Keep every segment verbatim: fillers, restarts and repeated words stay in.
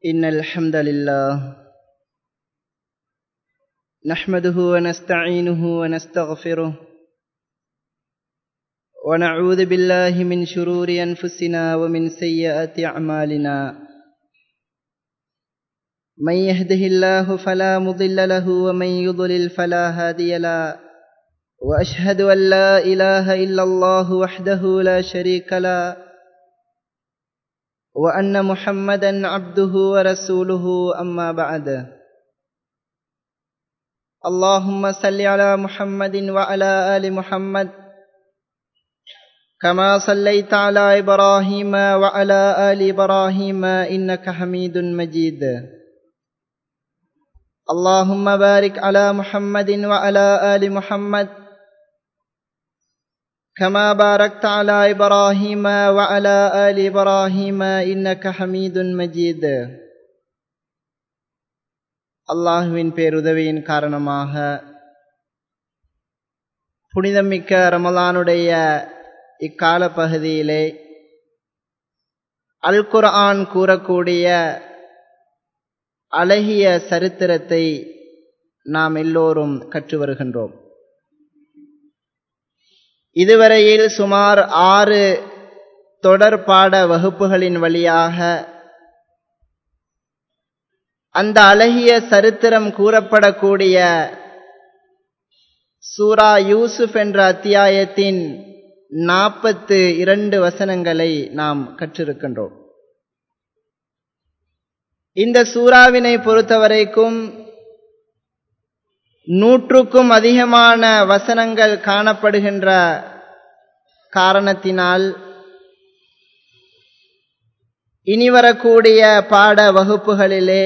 إن الحمد لله نحمده ونستعينه ونستغفره ونعوذ بالله من شرور أنفسنا ومن سيئات أعمالنا من يهده الله فلا مضل له ومن يضلل فلا هادي له وأشهد أن لا إله إلا الله وحده لا شريك له وأن محمدا عبده ورسوله أما بعد اللهم صل على محمد وعلى آل محمد كما صليت على إبراهيم وعلى آل إبراهيم إنك حميد مجيد اللهم بارك على محمد وعلى آل محمد كما باركت على إبراهيم وعلى آل إبراهيم إنك حميد مجيد அல்லாஹ்வின் பேருதவியின் காரணமாக புனிதமிக்க ரமலானுடைய இக்கால பகுதியிலே அல் குர்ஆன் கூறக்கூடிய அழகிய சரித்திரத்தை நாம் எல்லோரும் கற்று வருகின்றோம். இதுவரையில் சுமார் ஆறு தொடர் பாட வகுப்புகளின் வழியாக அந்த அழகிய சரித்திரம் கூறப்படக்கூடிய சூரா யூசுப் என்ற அத்தியாயத்தின் நாற்பத்து இரண்டு வசனங்களை நாம் கற்றிருக்கின்றோம். இந்த சூறாவினை பொறுத்தவரைக்கும் நூற்றுக்கும் அதிகமான வசனங்கள் காணப்படுகின்ற காரணத்தினால் இனி வரக்கூடிய பாட வகுப்புகளிலே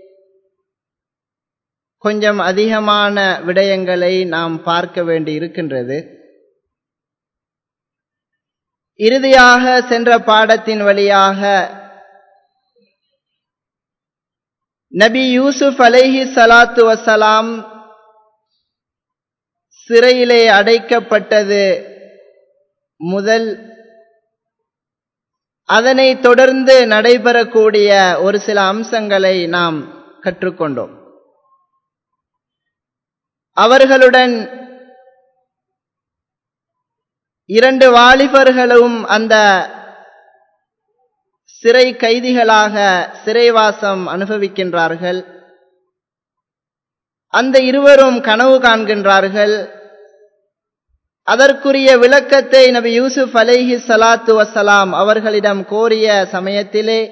கொஞ்சம் அதிகமான விடயங்களை நாம் பார்க்க வேண்டி இருக்கின்றது. இறுதியாக சென்ற பாடத்தின் வழியாக நபி யூசுப் அலைஹி ஸலாத்து வஸ்ஸலாம் சிறையிலே அடைக்கப்பட்டது முதல் அதனை தொடர்ந்து நடைபெறக்கூடிய ஒரு சில அம்சங்களை நாம் கற்றுக்கொண்டோம். அவர்களுடன் இரண்டு வாலிபர்களும் அந்த சிறை கைதிகளாக சிறைவாசம் அனுபவிக்கின்றார்கள். அந்த இருவரும் கனவு காண்கின்றார்கள். அதற்குரிய விளக்கத்தை நபி யூசுப் அலைஹி ஸலாத்து வஸ்ஸலாம் அவர்களிடம் கோரிய சமயத்திலே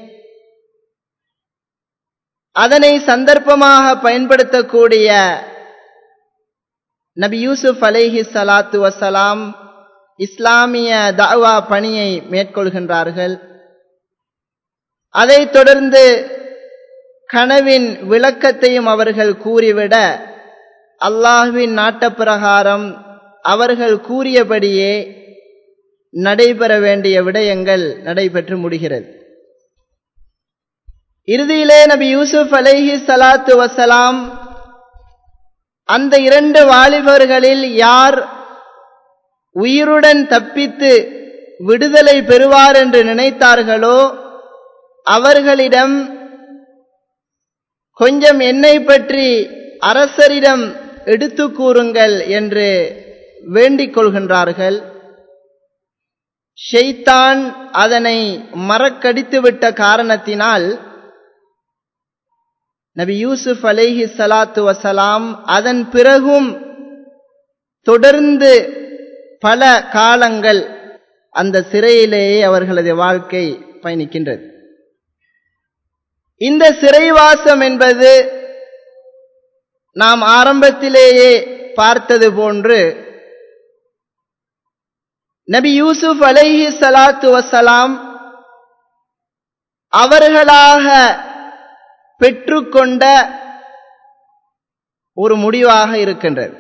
அதனை சந்தர்ப்பமாக பயன்படுத்தக்கூடிய நபி யூசுப் அலைஹி ஸலாத்து வஸ்ஸலாம் இஸ்லாமிய தஅவா பணியை மேற்கொள்கின்றார்கள். அதைத் தொடர்ந்து கனவின் விளக்கத்தையும் அவர்கள் கூறிவிட அல்லாஹ்வின் நாட்டப்பிரகாரம் அவர்கள் கூறியபடியே நடைபெற வேண்டிய விடயங்கள் நடைபெற்று முடிகிறது. இறுதியிலே நபி யூசுப் அலைஹி ஸலாத்து வஸ்ஸலாம் அந்த இரண்டு வாலிபர்களில் யார் உயிருடன் தப்பித்து விடுதலை பெறுவார் என்று நினைத்தார்களோ அவர்களிடம் கொஞ்சம் என்னை பற்றி அரசரிடம் எடுத்து கூறுங்கள் என்று வேண்டிக் கொள்கின்றார்கள். ஷைத்தான் அதனை மறக்கடித்துவிட்ட காரணத்தினால் நபி யூசுப் அலைஹி ஸலாத்து வஸ்ஸலாம் அதன் பிறகும் தொடர்ந்து பல காலங்கள் அந்த சிறையிலேயே அவர்களது வாழ்க்கை பயணிக்கின்றது. இந்த சிறைவாசம் என்பது நாம் ஆரம்பத்திலேயே பார்த்தது போன்று நபி யூசுப் அலைஹி ஸலாத்து வஸ்ஸலாம் அவர்களாக பெற்றுக்கொண்ட ஒரு முடிவாக இருக்கின்றது.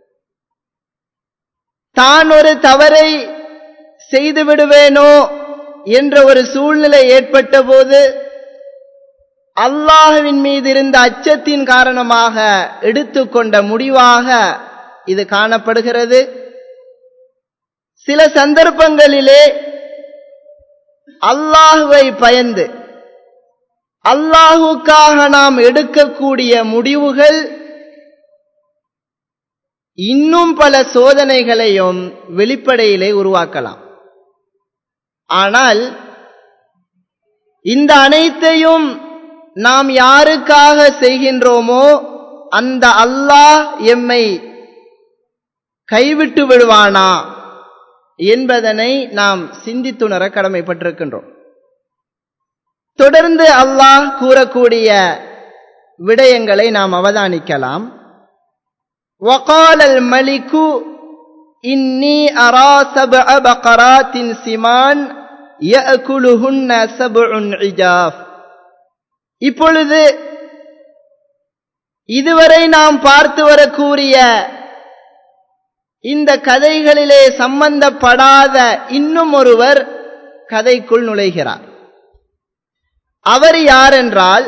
தான் ஒரு தவறை செய்து விடுவேனோ என்ற ஒரு சூழ்நிலை ஏற்பட்ட போது அல்லாஹ்வின் மீது இருந்த அச்சத்தின் காரணமாக எடுத்துக்கொண்ட முடிவாக இது காணப்படுகிறது. சில சந்தர்ப்பங்களிலே அல்லாஹ்வை பயந்து அல்லாஹுக்காக நாம் எடுக்கக்கூடிய முடிவுகள் இன்னும் பல சோதனைகளையும் வெளிப்படையிலே உருவாக்கலாம். ஆனால் இந்த அனைத்தையும் நாம் யாருக்காக செய்கின்றோமோ அந்த அல்லாஹ் எம்மை கைவிட்டு விடுவானா என்பதனை நாம் சிந்தித்துணர கடமைப்பட்டிருக்கின்றோம். தொடர்ந்து அல்லாஹ் கூறக்கூடிய விடயங்களை நாம் அவதானிக்கலாம். وَقَالَ الْمَلِكُ إِنِّي أَرَى سَبْعَ بَقَرَاتٍ سِمَانٍ يَأْكُلُهُنَّ سَبْعٌ عِجَافٌ. இப்பொழுது இதுவரை நாம் பார்த்து வரக்கூடிய இந்த கதைகளிலே சம்பந்தப்படாத இன்னும் ஒருவர் கதைக்குள் நுழைகிறார். அவர் யார் என்றால்,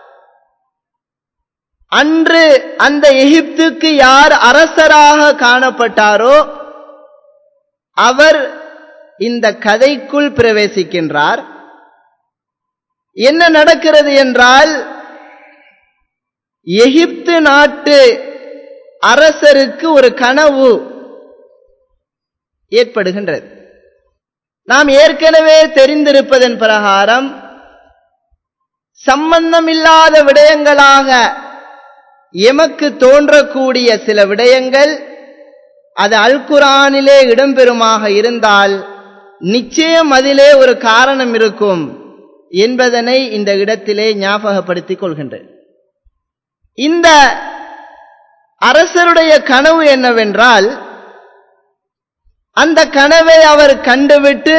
அன்று அந்த எகிப்துக்கு யார் அரசராக காணப்பட்டாரோ அவர் இந்த கதைக்குள் பிரவேசிக்கின்றார். என்ன நடக்கிறது என்றால், எகிப்து நாட்டு அரசருக்கு ஒரு கனவு ஏற்படுகின்றது. நாம் ஏற்கனவே தெரிந்திருப்பதன் பிரகாரம் சம்பந்தமில்லாத விடயங்களாக எமக்கு தோன்றக்கூடிய சில விடயங்கள் அது அல் குர்ஆனிலே இடம்பெறுமாக இருந்தால் நிச்சயம் அதிலே ஒரு காரணம் இருக்கும் என்பதனை இந்த இடத்திலே ஞாபகப்படுத்திக் கொள்கின்றேன். இந்த அரசருடைய கனவு என்னவென்றால், அந்த கனவை அவர் கண்டுவிட்டு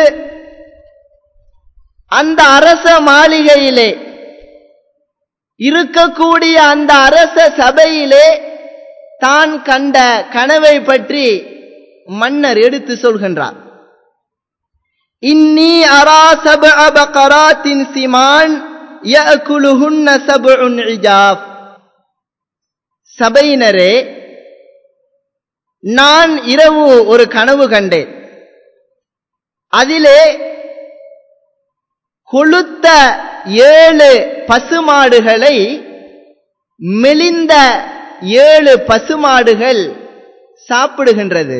அந்த அரச மாளிகையிலே இருக்கக்கூடிய அந்த அரச சபையிலே தான் கண்ட கனவை பற்றி மன்னர் எடுத்து சொல்கின்றார். இன்னி அரா சப்அ பகராத்தின் சிமான் யஅகுலுஹுன்ன சப்உன் இஜாஃப். சபையினரே, நான் இரவு ஒரு கனவு கண்டேன். அதிலே கொழுத்த ஏழு பசுமாடுகளை மெலிந்த ஏழு பசுமாடுகள் சாப்பிடுகின்றது.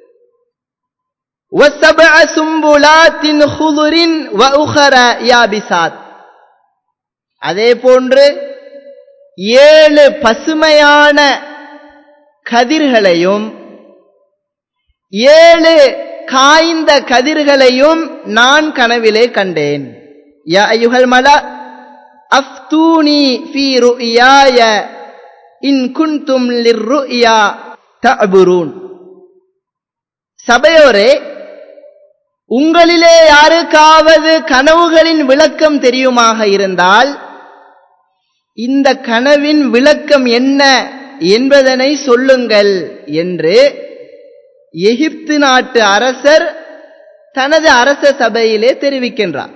وَسَبْعَ سُنْبُلَاتٍ خُضْرٍ وَأُخَرَ يَابِسَاتٍ. அதே போன்று ஏழு பசுமையான கதிர்களையும் ஏழு காய்ந்த கதிர்களையும் நான் கனவிலே கண்டேன். யா அய்யுஹல் மலா அஃப்தூனி ஃபீ ருயாய இன் குன்தும் லிர்ருயா தஅபுரூன். சபையோரே, உங்களிலே யாருக்காவது கனவுகளின் விளக்கம் தெரியுமாக இருந்தால் இந்த கனவின் விளக்கம் என்ன என்பதனை சொல்லுங்கள் என்று எகிப்து நாட்டு அரசர் தனது அரச சபையிலே தெரிவிக்கின்றார்.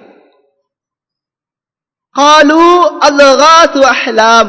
காலு அல்காது அஹ்லாம்.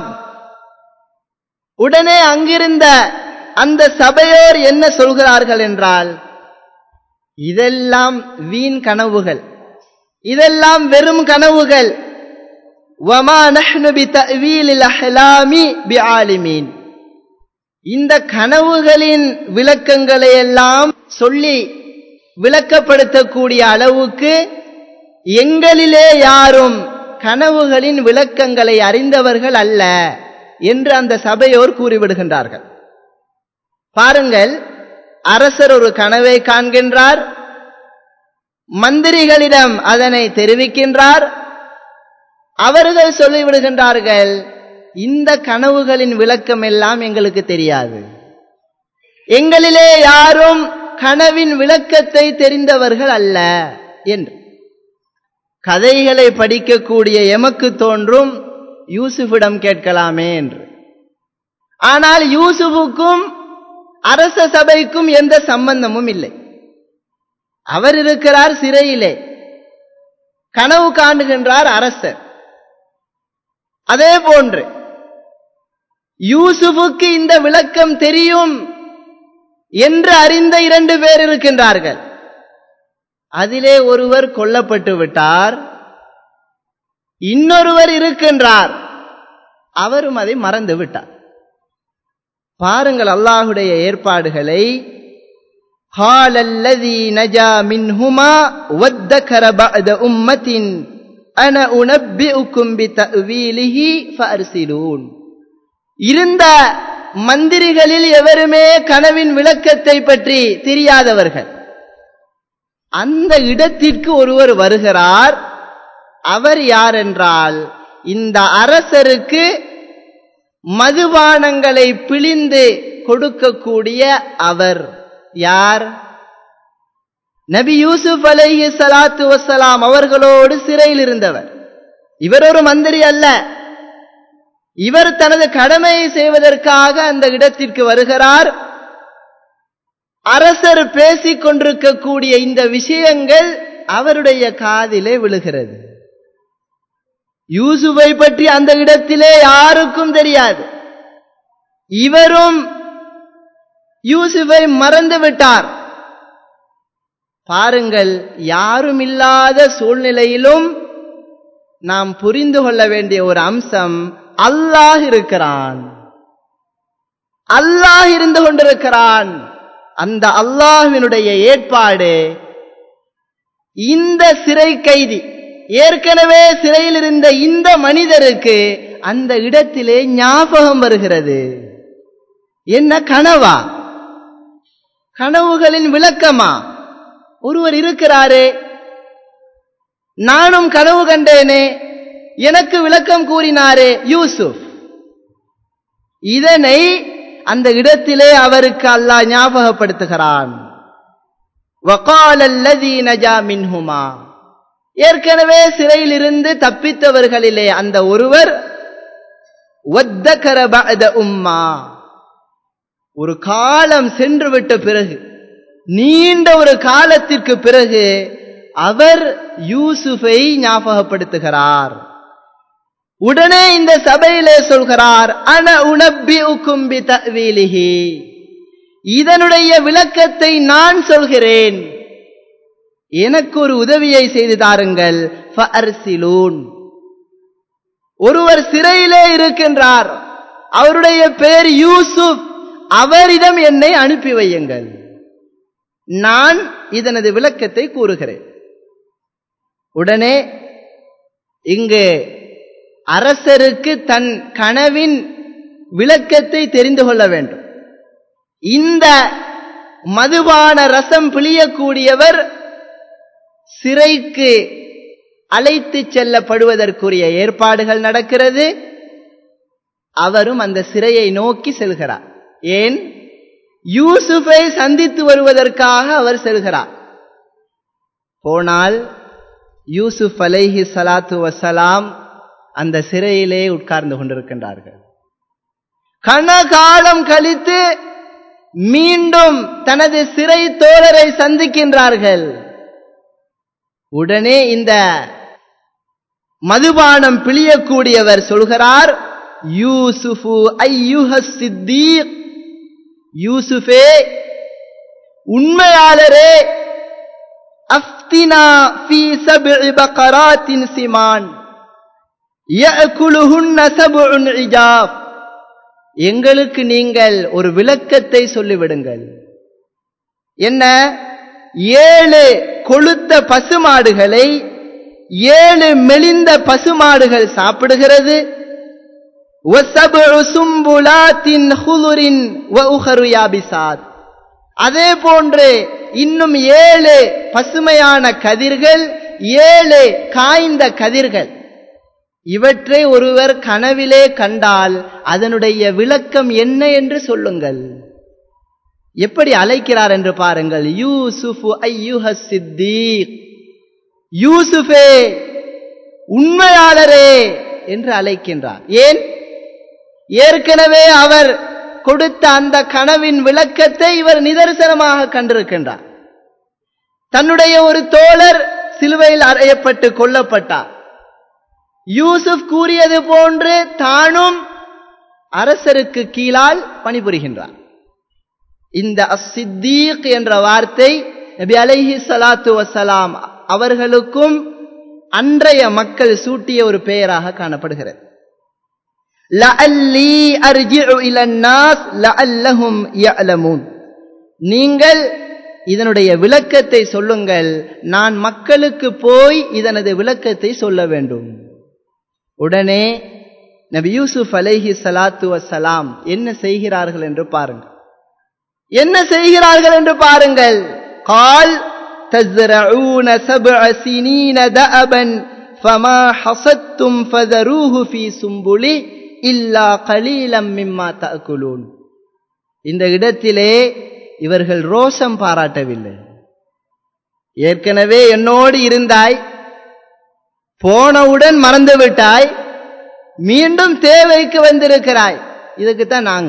உடனே அங்கிருந்த அந்த சபையோர் என்ன சொல்கிறார்கள் என்றால், இதெல்லாம் வீண் கனவுகள், இதெல்லாம் வெறும் கனவுகள். வமா நஹ்னு பிதஅவீலில் அஹ்லாமி பிஆலிமீன். இந்த கனவுகளின் விளக்கங்களை எல்லாம் சொல்லி விளக்கப்படுத்தக்கூடிய அளவுக்கு எங்களிலே யாரும் கனவுகளின் விளக்கங்களை அறிந்தவர்கள் அல்ல என்று அந்த சபையோர் கூறிவிடுகின்றார்கள். பாருங்கள், அரசர் ஒரு கனவை காண்கின்றார், மந்திரிகளிடம் அதனை தெரிவிக்கின்றார். அவர்கள் சொல்லிவிடுகின்றார்கள், இந்த கனவுகளின் விளக்கம் எல்லாம் எங்களுக்கு தெரியாது, எங்களிலே யாரும் கனவின் விளக்கத்தை தெரிந்தவர்கள் அல்ல என்று. கதைகளை படிக்கக்கூடிய எமக்கு தோன்றும் யூசுஃபிடம் கேட்கலாமே என்று. ஆனால் யூசுஃபுக்கும் அரச சபைக்கும் எந்த சம்பந்தமும் இல்லை. அவர் இருக்கிறார் சிறையிலே, கனவு காணுகின்றார் அரசர். அதே போன்று யூசுஃபுக்கு இந்த விளக்கம் தெரியும் என்று அறிந்த இரண்டு பேர் இருக்கின்றார்கள். அதிலே ஒருவர் கொல்லப்பட்டு விட்டார், இன்னொருவர் இருக்கின்றார், அவரும் அதை மறந்து விட்டார். பாருங்கள் அல்லாஹுடைய ஏற்பாடுகளை. قال الذي نجا منهما وادكر بعد أمة أنا أنبئكم بتأويله فأرسلون. இருந்த மந்திரிகளில் எவருமே கனவின் விளக்கத்தை பற்றி தெரியாதவர்கள். அந்த இடத்திற்கு ஒருவர் வருகிறார். அவர் யார் என்றால், இந்த அரசருக்கு மதுபானங்களை பிழிந்து கொடுக்கக்கூடிய அவர். யார்? நபி யூசுப் அலைஹி ஸலாத்து வஸ்ஸலாம் அவர்களோடு சிறையில் இருந்தவர். இவர் ஒரு மந்திரி அல்ல. இவர் தனது கடமையை செய்வதற்காக அந்த இடத்திற்கு வருகிறார். அரசர் பேசிக் கொண்டிருக்கக்கூடிய இந்த விஷயங்கள் அவருடைய காதிலே விழுகிறது. யூசுஃபை பற்றி அந்த இடத்திலே யாருக்கும் தெரியாது. இவரும் யூசுஃபை மறந்து விட்டார். பாருங்கள், யாரும் இல்லாத சூழ்நிலையிலும் நாம் புரிந்து கொள்ள வேண்டிய ஒரு அம்சம், அல்லாஹ் இருக்கிறான். அல்லாஹ் இருந்து கொண்டிருக்கிறான். அந்த அல்லாஹ்வினுடைய ஏற்பாடு, இந்த சிறை கைதி, ஏற்கனவே சிறையில் இருந்த இந்த மனிதருக்கு அந்த இடத்திலே ஞாபகம் வருகிறது. என்ன கனவா? கனவுகளின் விளக்கமா? ஒருவர் இருக்கிறாரே, நானும் கனவு கண்டேனே, எனக்கு விளக்கம் கூறினாரே யூசுப். இதனை அந்த இடத்திலே அவருக்கு அல்லாஹ் ஞாபகப்படுத்துகிறான். وقال الذي نجا منهما, ஏற்கனவே சிறையில் இருந்து தப்பித்தவர்களிலே அந்த ஒருவர் وذكر بعد உம்மா, ஒரு காலம் சென்று விட்ட பிறகு, நீண்ட ஒரு காலத்திற்கு பிறகு அவர் யூசுஃபை ஞாபகப்படுத்துகிறார். உடனே இந்த சபையிலே சொல்கிறார், அன உனப்பிஉக்கும் பிதஅவீலிஹி, இதனுடைய விளக்கத்தை நான் சொல்கிறேன், எனக்கு ஒரு உதவியை செய்து தாருங்கள். ஃபஅர்சிலூன், ஒருவர் சிறையிலே இருக்கின்றார், அவருடைய பெயர் யூசுப், அவரிடம் என்னை அனுப்பி வையுங்கள், நான் இதனது விளக்கத்தை கூறுகிறேன். உடனே இங்கு அரசருக்கு தன் கனவின் விளக்கத்தை தெரிந்து கொள்ள வேண்டும். இந்த மதுபான ரசம் பிழியக்கூடியவர் சிறைக்கு அழைத்து செல்லப்படுவதற்குரிய ஏற்பாடுகள் நடக்கிறது. அவரும் அந்த சிறையை நோக்கி செல்கிறார். ஏன்? யூசுஃபை சந்தித்து வருவதற்காக அவர் செல்கிறார். போனால் யூசுப் அலைஹி ஸலாத்து வஸ்ஸலாம் அந்த சிறையிலே உட்கார்ந்து கொண்டிருக்கின்றார்கள். கனகாலம் கழித்து மீண்டும் தனது சிறை தோழரை சந்திக்கின்றார்கள். உடனே இந்த மதுபானம் பிழியக்கூடியவர் சொல்கிறார், யூசுஃபு ஐயுஹஸ் சித்தீக், யூசுஃபே, உண்மையாளரே, அஃப்தினா ஃபீ சப்இ பகராத்தின் சிமான் யஅகுலுஹுன்ன சப்உன் இஜாப், எங்களுக்கு நீங்கள் ஒரு விளக்கத்தை சொல்லிவிடுங்கள். என்ன? ஏழு கொழுத்த பசுமாடுகளை ஏழு மெலிந்த பசுமாடுகள் சாப்பிடுகிறது. வஸப்உ சும்புலாத்தின் ஹுதுரின் வஉஹரு யாபிசாத், அதே போன்று இன்னும் ஏழு பசுமையான கதிர்கள், ஏழு காய்ந்த கதிர்கள். இவற்றை ஒருவர் கனவிலே கண்டால் அதனுடைய விளக்கம் என்ன என்று சொல்லுங்கள். எப்படி அழைக்கிறார் என்று பாருங்கள். யூசுஃபு ஐயுஹஸ் சித்தீக், யூசுஃபே, உண்மையாளரே என்று அழைக்கின்றார். ஏன்? ஏற்கனவே அவர் கொடுத்த அந்த கனவின் விளக்கத்தை இவர் நிதர்சனமாக கண்டிருக்கின்றார். தன்னுடைய ஒரு தோழர் சிலுவையில் அறையப்பட்டு கொல்லப்பட்டார். யூசுப் கூறியது போன்று தானும் அரசருக்கு கீழால் பணிபுரிகின்றார். இந்த அஸ்ஸித்தீக் என்ற வார்த்தை நபி அலைஹி ஸலாத்து வஸ்ஸலாம் அவர்களுக்கும் அன்றைய மக்கள் சூட்டிய ஒரு பெயராக காணப்படுகிறது. லஅல்லி அர்ஜிஉ இலன் நாஸ் லஅல்லஹும் யஅலமூன். நீங்கள் இதனுடைய விளக்கத்தை சொல்லுங்கள், நான் மக்களுக்கு போய் இதனது விளக்கத்தை சொல்ல வேண்டும். உடனே நபி யூசுப் அலைஹி ஸலாத்து வஸ்ஸலாம் என்ன செய்கிறார்கள் என்று பாருங்கள். என்ன செய்கிறார்கள் என்று பாருங்கள். قال تزرعون سبع سنين دأبا فما حصدتم فذروه في سنبله إلا قليلا مما تأكلون. இந்த இடத்திலே இவர்கள் ரோஷம் பாராட்டவில்லை. ஏற்கனவே என்னோடு இருந்தாய், போனவுடன் மறந்து விட்டாய், மீண்டும் தேவைக்கு வந்திருக்கிறாய், இதுக்குத்தான் நாங்க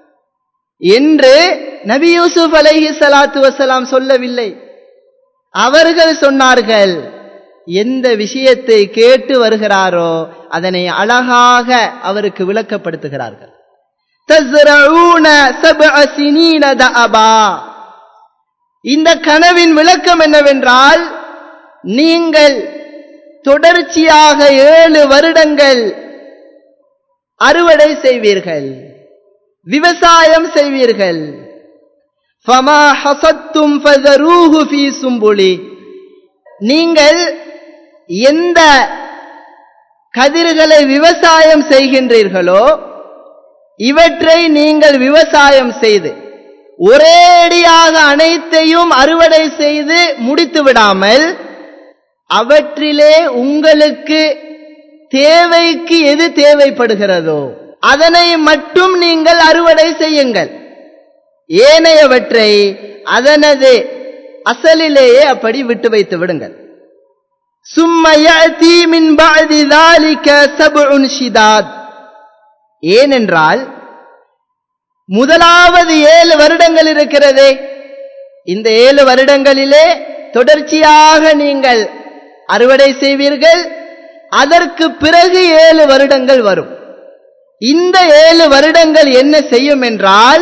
என்று நபி யூசுப் அலைஹி ஸலாத்து வஸலாம் சொல்லவில்லை. அவர்கள் சொன்னார்கள், எந்த விஷயத்தை கேட்டு வருகிறாரோ அதனை அழகாக அவருக்கு விளக்கப்படுத்துகிறார்கள். தஸ்ரஊன சப்அ சினீன தஅபா. இந்த கனவின் விளக்கம் என்னவென்றால், நீங்கள் தொடர்ச்சியாக ஏழு வருடங்கள் அறுவடை செய்வீர்கள், விவசாயம் செய்வீர்கள். ஃபமா ஹஸத்தும் ஃபதரூஹு ஃபீ சும்புலி. நீங்கள் எந்த கதிர்களை விவசாயம் செய்கின்றீர்களோ இவற்றை நீங்கள் விவசாயம் செய்து ஒரேடியாக அனைத்தையும் அறுவடை செய்து முடித்து விடாமல், அவற்றிலே உங்களுக்கு தேவைக்கு எது தேவைப்படுகிறதோ அதனை மட்டும் நீங்கள் அறுவடை செய்யுங்கள். ஏனையவற்றை அதனது அசலிலேயே அப்படி விட்டு வைத்து விடுங்கள். சும்ம யஅதி மின் பஅதி ذلك سبع شداد. ஏனென்றால் முதலாவது ஏழு வருடங்கள் இருக்கிறதே, இந்த ஏழு வருடங்களிலே தொடர்ச்சியாக நீங்கள் அறுவடை செய்வீர்கள். அதற்கு பிறகு ஏழு வருடங்கள் வரும். இந்த ஏழு வருடங்கள் என்ன செய்யும் என்றால்,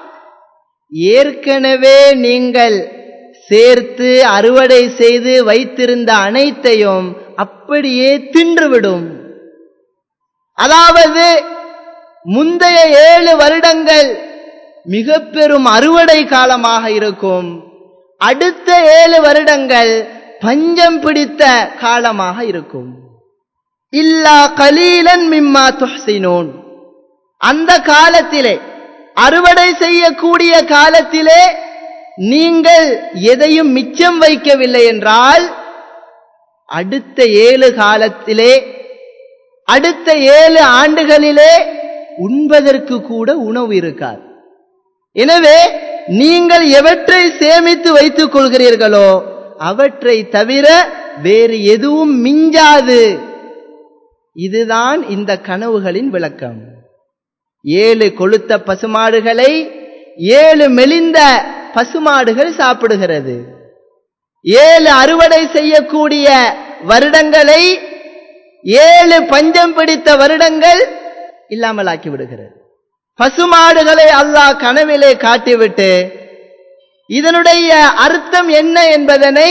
ஏற்கனவே நீங்கள் சேர்த்து அறுவடை செய்து வைத்திருந்த அனைத்தையும் அப்படியே தின்றுவிடும். அதாவது முந்தைய ஏழு வருடங்கள் மிக பெரும் அறுவடை காலமாக இருக்கும், அடுத்த ஏழு வருடங்கள் பஞ்சம் பிடித்த காலமாக இருக்கும். இல்லா கலீலன் மிம்மா துஹ்சினூன். அந்த காலத்திலே, அறுவடை செய்யக்கூடிய காலத்திலே நீங்கள் எதையும் மிச்சம் வைக்கவில்லை என்றால், அடுத்த ஏழு காலத்திலே, அடுத்த ஏழு ஆண்டுகளிலே உண்பதற்கு கூட உணவு இருக்காது. எனவே நீங்கள் எவற்றை சேமித்து வைத்துக் கொள்கிறீர்களோ அவற்றை தவிர வேறு எதுவும் மிஞ்சாது. இதுதான் இந்த கனவுகளின் விளக்கம். ஏழு கொழுத்த பசுமாடுகளை ஏழு மெலிந்த பசுமாடுகள் சாப்பிடுகிறது. ஏழு அறுவடை செய்யக்கூடிய வருடங்களை ஏழு பஞ்சம் பிடித்த வருடங்கள் இல்லாமலாக்கி விடுகிறது. பசுமாடுகளை அல்லாஹ் கனவிலே காட்டிவிட்டு இதனுடைய அர்த்தம் என்ன என்பதனை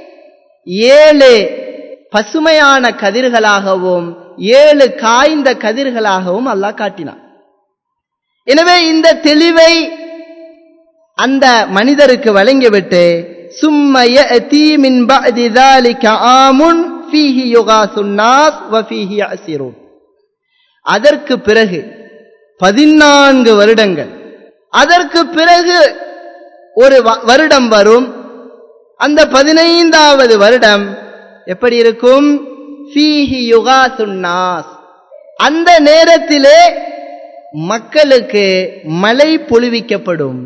ஏழு பசுமையான கதிர்களாகவும் ஏழு காய்ந்த கதிர்களாகவும் அல்லாஹ் காட்டினான். எனவே இந்த தெளிவை அந்த மனிதருக்கு வழங்கிவிட்டு, சும்ம யஅதி மின் பஅதி ذلك ஆமுன் ஃபீஹி யுகாசுன் நாஸ் வ ஃபீஹி யஸிரூன். அதற்கு பிறகு பதினான்கு வருடங்கள், அதற்கு பிறகு ஒரு வருடம் வரும். அந்த பதினைந்தாவது வருடம் எப்படி இருக்கும்? ஃபீஹி யுகாசுன் நாஸ். அந்த நேரத்திலே மக்களுக்கு மழை பொழிவிக்கப்படும்.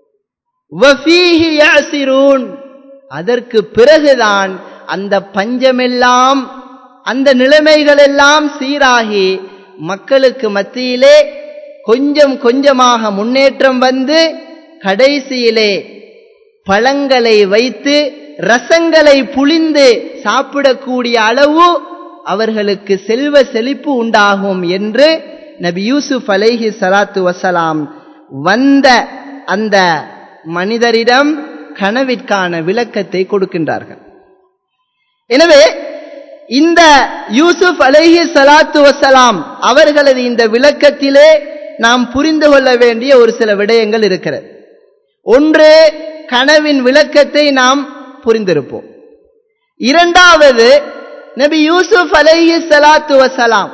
வஃபீஹி யஸிரூன். அதற்கு பிறகுதான் அந்த பஞ்சமெல்லாம், அந்த நிலைமைகள் எல்லாம் சீராகி மக்களுக்கு மத்தியிலே கொஞ்சம் கொஞ்சமாக முன்னேற்றம் வந்து கடைசியிலே பழங்களை வைத்து ரசங்களை புளிந்து சாப்பிடக்கூடிய அளவு அவர்களுக்கு செல்வ செழிப்பு உண்டாகும் என்று நபி யூசுப் அலைஹி ஸலாத்து வஸலாம் வந்த அந்த மனிதரிடம் கனவிற்கான விளக்கத்தை கொடுக்கின்றார்கள். எனவே இந்த யூசுப் அலைஹி ஸலாத்து வஸலாம் அவர்களது இந்த விளக்கத்திலே நாம் புரிந்து கொள்ள வேண்டிய ஒரு சில விடயங்கள் இருக்கிறது. ஒன்று, கனவின் விளக்கத்தை நாம் புரிந்திருப்போம். இரண்டாவது, நபி யூசுப் அலைஹி ஸலாத்து வஸலாம்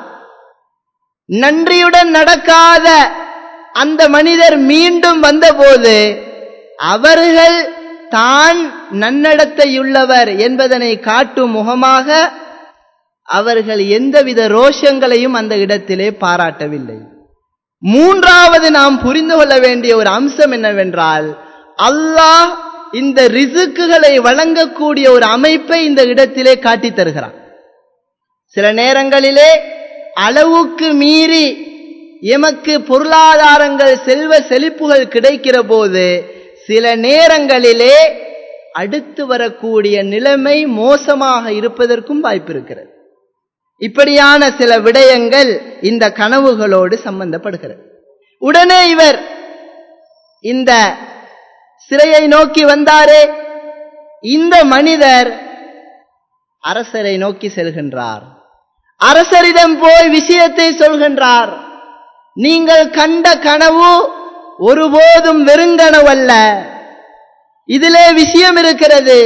நன்றியுடன் நடக்காத அந்த மனிதர் மீண்டும் வந்தபோது அவர்கள் தான் நன்னடத்தையுள்ளவர் என்பதனை காட்டும் முகமாக அவர்கள் எந்தவித ரோஷங்களையும் அந்த இடத்திலே பாராட்டவில்லை. மூன்றாவது நாம் புரிந்து கொள்ள வேண்டிய ஒரு அம்சம் என்னவென்றால், அல்லாஹ் இந்த ரிசுக்குகளை வழங்கக்கூடிய ஒரு அமைப்பை இந்த இடத்திலே காட்டித் தருகிறான். சில நேரங்களிலே அளவுக்கு மீறி எமக்கு பொருளாதாரங்கள், செல்வ செழிப்புகள் கிடைக்கிற போது சில நேரங்களிலே அடுத்து வரக்கூடிய நிலைமை மோசமாக இருப்பதற்கும் வாய்ப்பு இருக்கிறது. இப்படியான சில விடயங்கள் இந்த கனவுகளோடு சம்பந்தப்படுகிறது. உடனே இவர் இந்த சிறையை நோக்கி வந்தாரே, இந்த மனிதர் அரசரை நோக்கி செல்கின்றார். அரசரிடம் போய் விஷயத்தை சொல்கின்றார். நீங்கள் கண்ட கனவு ஒருபோதும் வெறுங்கனவல்ல, இதிலே விஷயம் இருக்கிறது.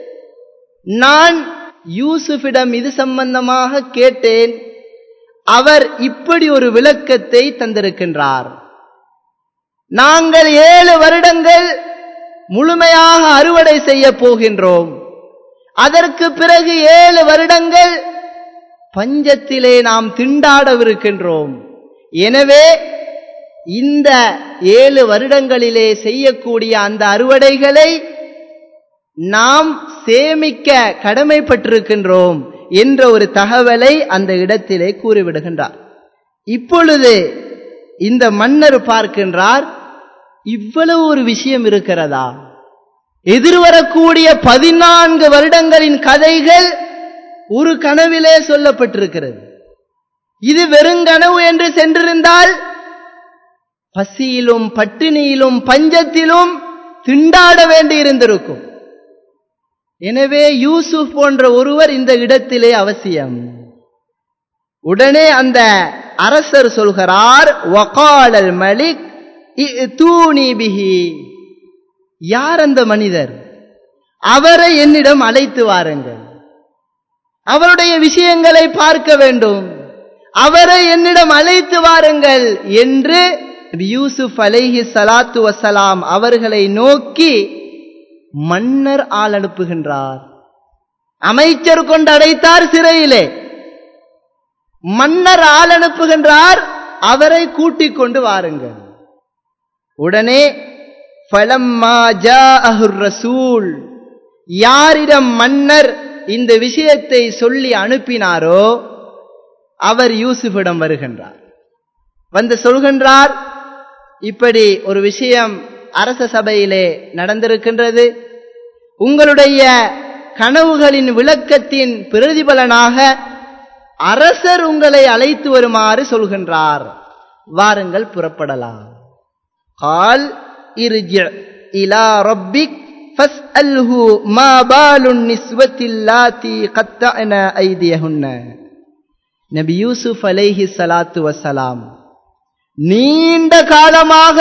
நான் யூசுஃபிடம் இது சம்பந்தமாக கேட்டேன், அவர் இப்படி ஒரு விளக்கத்தை தந்திருக்கின்றார். நாங்கள் ஏழு வருடங்கள் முழுமையாக அறுவடை செய்ய போகின்றோம். அதற்கு பிறகு ஏழு வருடங்கள் பஞ்சத்திலே நாம் திண்டாடவிருக்கின்றோம். எனவே இந்த ஏழு வருடங்களிலே செய்யக்கூடிய அந்த அறுவடைகளை நாம் சேமிக்க கடமைப்பட்டிருக்கின்றோம் என்ற ஒரு தகவலை அந்த இடத்திலே கூறிவிடுகின்றார். இப்பொழுது இந்த மன்னர் பார்க்கின்றார், இவ்வளவு ஒரு விஷயம் இருக்கிறதா? எதிர்வரக்கூடிய பதினான்கு வருடங்களின் கதைகள் ஒரு கனவிலே சொல்லப்பட்டிருக்கிறது. இது வெறுங்கனவு என்று சென்றிருந்தால் பசியிலும் பட்டினியிலும் பஞ்சத்திலும் திண்டாட வேண்டி இருந்திருக்கும். எனவே யூசுப் போன்ற ஒருவர் இந்த இடத்திலே அவசியம். உடனே அந்த அரசர் சொல்கிறார், வகாலல் மலிக் இத்தூனி பிஹி. யார் அந்த மனிதர்? அவரை என்னிடம் அழைத்து வாருங்கள். அவருடைய விஷயங்களை பார்க்க வேண்டும். அவரை என்னிடம் அழைத்து வாருங்கள் என்று யூசுப் அலைஹி ஸலாத்து வஸலாம் அவர்களை நோக்கி மன்னர் ஆள் அனுப்புகின்றார். அமைச்சர் கொண்டு அடைத்தார் சிறையிலே. மன்னர் ஆள் அனுப்புகின்றார், அவரை கூட்டிக் கொண்டு வாருங்கள். உடனே ஃபலம்மா ஜாஅஹுர் ரசூல், யாரிடம் மன்னர் இந்த விஷயத்தை சொல்லி அனுப்பினாரோ அவர் யூசுஃபிடம் வருகின்றார். வந்து சொல்கின்றார், இப்படி ஒரு விஷயம் அரச சபையிலே நடந்திருக்கின்றது. உங்களுடைய கனவுகளின் விளக்கத்தின் பிரதிபலனாக அரசர் உங்களை அழைத்து வருமாறு சொல்கின்றார். வாருங்கள், புறப்படலாம். கால் இர்ஜி இலா ரப்பிக் ஃபஸ்அல்ஹு மா பாலுன் நிஸ்வத்தில்லாதி கத்தஅன ஐதியஹுன்ன. நபி யூசுப் அலைஹி ஸலாத்து வஸலாம் நீண்ட காலமாக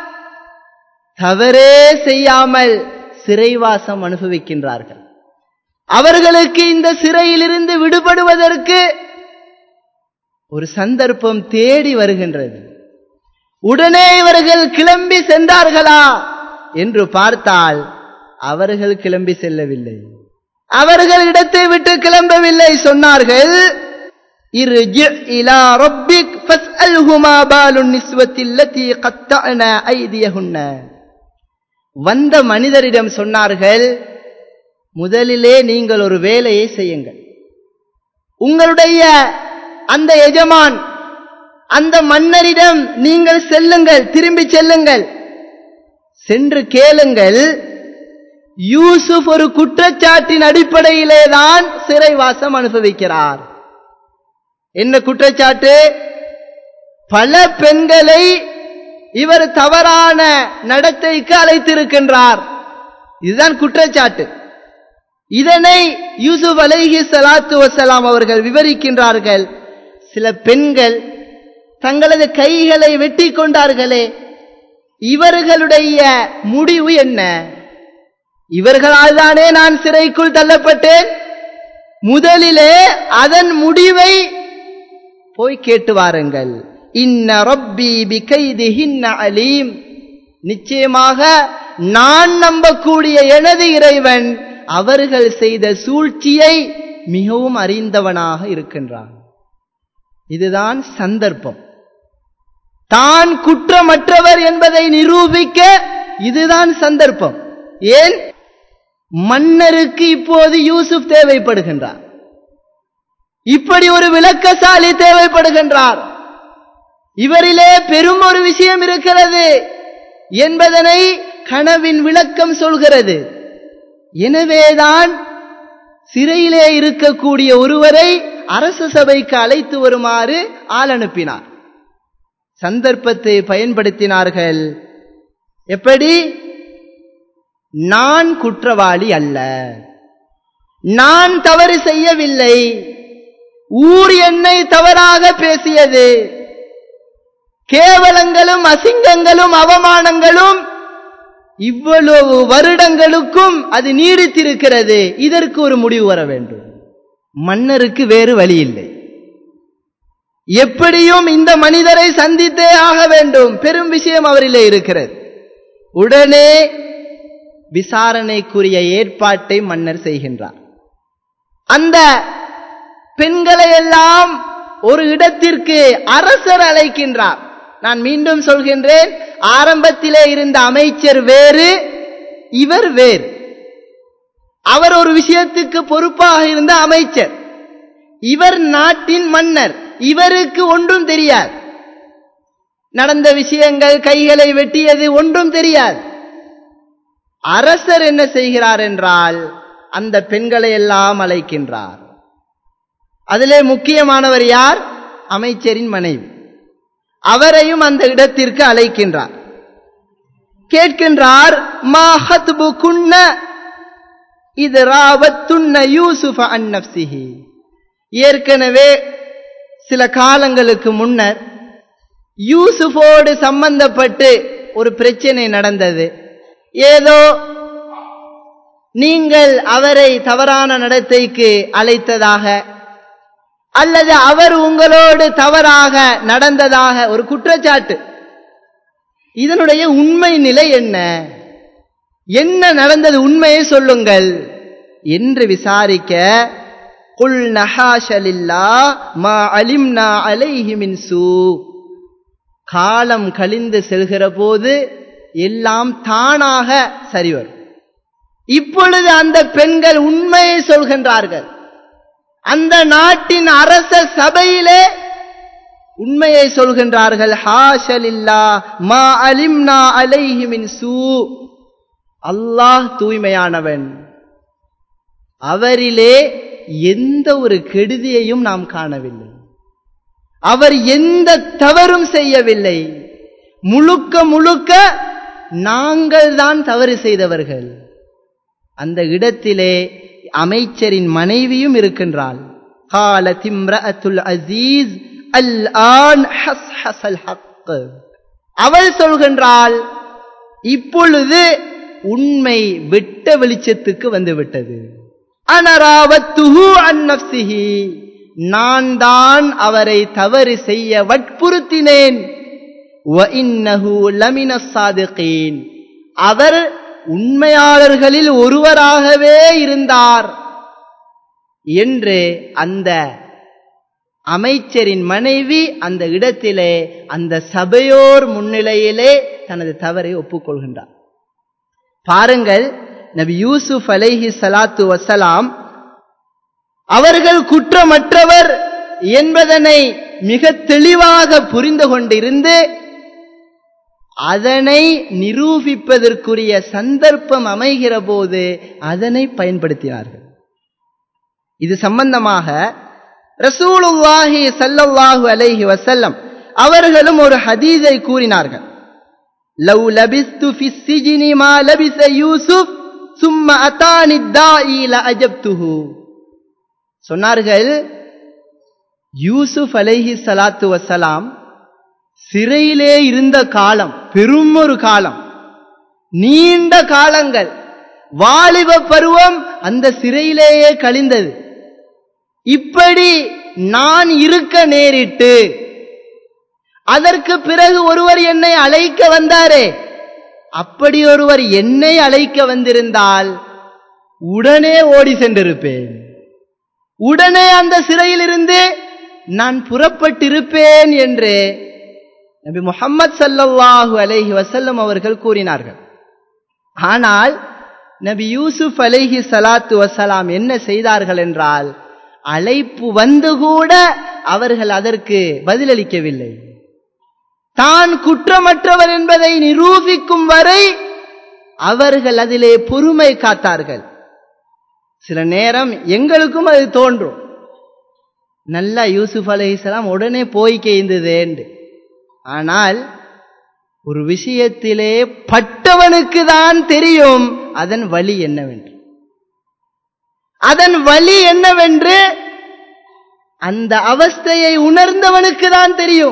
தவறே செய்யாமல் சிறைவாசம் அனுபவிக்கின்றார்கள். அவர்களுக்கு இந்த சிறையிலிருந்து விடுபடுவதற்கு ஒரு சந்தர்ப்பம் தேடி வருகின்றது. உடனே இவர்கள் கிளம்பி சென்றார்களா என்று பார்த்தால் அவர்கள் கிளம்பி செல்லவில்லை. அவர்கள் இடத்தை விட்டு கிளம்பவில்லை. சொன்னார்கள், இர்ஜி இலா ரப்பிக் ஃபஸ்அல்ஹு மா பாலுன் நிஸ்வத்தில்லதி கத்தஅன ஐதியஹுன்ன. வந்த மனிதரிடம் சொன்னார்கள், முதலிலே நீங்கள் ஒரு வேலையை செய்யுங்கள். உங்களுடைய அந்த எஜமான் அந்த மன்னரிடம் நீங்கள் செல்லுங்கள், திரும்பி செல்லுங்கள். சென்று கேளுங்கள், யூசுப் ஒரு குற்றச்சாட்டின் அடிப்படையிலே தான் சிறைவாசம் அனுபவிக்கிறார். என்ன குற்றச்சாட்டு? பல பெண்களை இவர் தவறான நடத்தைக்கு அழைத்திருக்கின்றார். இதுதான் குற்றச்சாட்டு. இதனை யூசுப் அலைஹி ஸலாத்து வஸலாம் அவர்கள் விவரிக்கின்றார்கள். சில பெண்கள் தங்களது கைகளை வெட்டி கொண்டார்களே, இவர்களுடைய முடிவு என்ன? இவர்களால் தானே நான் சிறைக்குள் தள்ளப்பட்டேன். முதலிலே அதன் முடிவை போய் கேட்டு வாருங்கள். இன்ன ரப்பி பிகைதிஹின்ன அலீம், நிச்சயமாக நான் நம்பக்கூடிய எனது இறைவன் அவர்கள் செய்த சூழ்ச்சியை மிகவும் அறிந்தவனாக இருக்கின்றான். இதுதான் சந்தர்ப்பம். தான் குற்றமற்றவர் என்பதை நிரூபிக்க இதுதான் சந்தர்ப்பம். ஏன்? மன்னருக்கு இப்போது யூசுப் தேவைப்படுகின்றார். இப்படி ஒரு விளக்கசாலி தேவைப்படுகின்றார். இவரிலே பெரும் ஒரு விஷயம் இருக்கிறது என்பதனை கனவின் விளக்கம் சொல்கிறது. எனவேதான் சிறையிலே இருக்கக்கூடிய ஒருவரை அரச சபைக்கு அழைத்து வருமாறு ஆள் அனுப்பினார். சந்தர்ப்பத்தை பயன்படுத்தினார்கள். எப்படி? நான் குற்றவாளி அல்ல, நான் தவறு செய்யவில்லை, ஊர் என்னை தவறாக பேசியது, கேவலங்களும் அசிங்கங்களும் அவமானங்களும் இவ்வளவு வருடங்களுக்கும் அது நீடித்திருக்கிறது. இதற்கு ஒரு முடிவு வர வேண்டும். மன்னருக்கு வேறு வழி இல்லை. எப்படியும் இந்த மனிதரை சந்தித்தே ஆக வேண்டும். பெரும் விஷயம் அவரிலே இருக்கிறது. உடனே விசாரணைக்குரிய ஏற்பாட்டை மன்னர் செய்கின்றார். அந்த பெண்களை எல்லாம் ஒரு இடத்திற்கு அரசர் அழைக்கின்றார். நான் மீண்டும் சொல்கின்றேன், ஆரம்பத்திலே இருந்த அமைச்சர் வேறு, இவர் வேறு. அவர் ஒரு விஷயத்துக்கு பொறுப்பாக இருந்த அமைச்சர், இவர் நாட்டின் மன்னர். இவருக்கு ஒன்றும் தெரியாது. நடந்த விஷயங்கள், கைகளை வெட்டியது ஒன்றும் தெரியாது. அரசர் என்ன செய்கிறார் என்றால், அந்த பெண்களை எல்லாம் அழைக்கின்றார். அதிலே முக்கியமானவர் யார்? அமைச்சரின் மனைவி. அவரையும் அந்த இடத்திற்கு அழைக்கின்றார். கேட்கின்றார், மா ஹத்புகுன்ன இத் ராவத்துன்ன யூசுஃப அன் நஃப்ஸிஹி. ஏற்கனவே சில காலங்களுக்கு முன்னர் யூசுஃபோடு சம்பந்தப்பட்டு ஒரு பிரச்சனை நடந்தது. ஏதோ நீங்கள் அவரை தவறான நடத்தைக்கு அழைத்ததாக, அல்லது அவர் உங்களோடு தவறாக நடந்ததாக ஒரு குற்றச்சாட்டு. இதனுடைய உண்மை நிலை என்ன? என்ன நடந்தது? உண்மையை சொல்லுங்கள் என்று விசாரிக்க, குல் நஹாஷலில்லாஹ் மா அலிம்னா அலைஹி மின் சூ. காலம் கழிந்து செல்கிற போது எல்லாம் தானாக சரி வரும். இப்பொழுது அந்த பெண்கள் உண்மையை சொல்கின்றார்கள். அந்த நாட்டின் அரச சபையிலே உண்மையை சொல்கின்றார்கள். ஹாஷலில்லாஹ் மா அலிம்னா அலைஹி மின் சூ. அல்லாஹ் தூய்மையானவன், அவரிலே எந்த ஒரு கெடுதியையும் நாம் காணவில்லை, அவர் எந்த தவறும் செய்யவில்லை, முழுக்க முழுக்க நாங்கள் தான் தவறு செய்தவர்கள். அந்த இடத்திலே அமைச்சரின் மனைவியும் இருக்கின்றாள். قالت امرأة العزيز الآن حصحص الحق. அவள் சொல்கின்றாள், இப்பொழுது உண்மை வெட்ட வெளிச்சத்துக்கு வந்து விட்டது. அன ராவத்துஹு அன் நஃப்ஸிஹி. நான் தான் அவரை தவறு செய்ய வற்புறுத்தினேன். வ இன்னஹு லமின ஸாதிகீன். அவர் உண்மையாளர்களில் ஒருவராகவே இருந்தார் என்று அந்த அமைச்சரின் மனைவி அந்த இடத்திலே அந்த சபையோர் முன்னிலையிலே தனது தவறை ஒப்புக்கொள்கின்றார். பாருங்கள், நபி யூசுப் அலைஹி ஸலாத்து வஸலாம் அவர்கள் குற்றமற்றவர் என்பதனை மிக தெளிவாக புரிந்து கொண்டிருந்து அதனை நிரூபிப்பதற்குரிய சந்தர்ப்பம் அமைகிற போது அதனை பயன்படுத்தினார்கள். இது சம்பந்தமாக ரசூலுல்லாஹி ஸல்லல்லாஹு அலைஹி வஸல்லம் அவர்களும் ஒரு ஹதீஸை கூறினார்கள். லவ் லபிஸ்து ஃபிஸ் சிஜ்னி மா லபிஸ யூசுப் சும்ம அதானி தாஇ லஅஜப்துஹு. சொன்னார்கள், யூசுப் அலைஹி ஸலாத்து வஸலாம் சிறையிலே இருந்த காலம் பெரும் ஒரு காலம், நீண்ட காலங்கள், வாலிப பருவம் அந்த சிறையிலேயே கழிந்தது. இப்படி நான் இருக்க நேரிட்டு அதற்கு பிறகு ஒருவர் என்னை அழைக்க வந்தாரே, அப்படி ஒருவர் என்னை அழைக்க வந்திருந்தால் உடனே ஓடி சென்றிருப்பேன், உடனே அந்த சிறையிலிருந்து நான் புறப்பட்டிருப்பேன் என்று நபி முஹம்மது ஸல்லல்லாஹு அலைஹி வஸல்லம் அவர்கள் கூறினார்கள். ஆனால் நபி யூசுப் அலைஹி ஸலாத்து வஸலாம் என்ன செய்தார்கள் என்றால், அழைப்பு வந்து கூட அவர்கள் அதற்கு பதிலளிக்கவில்லை. தான் குற்றமற்றவர் என்பதை நிரூபிக்கும் வரை அவர்கள் அதிலே பொறுமை காத்தார்கள். சில நேரம் எங்களுக்கும் அது தோன்றும், நல்லா யூசுப் அலைஹிஸ்ஸலாம் உடனே போய் கேந்தது. ஆனால் ஒரு விஷயத்திலே பட்டவனுக்கு தான் தெரியும் அதன் வலி என்னவென்று. அதன் வலி என்னவென்று அந்த அவஸ்தையை உணர்ந்தவனுக்கு தான் தெரியும்.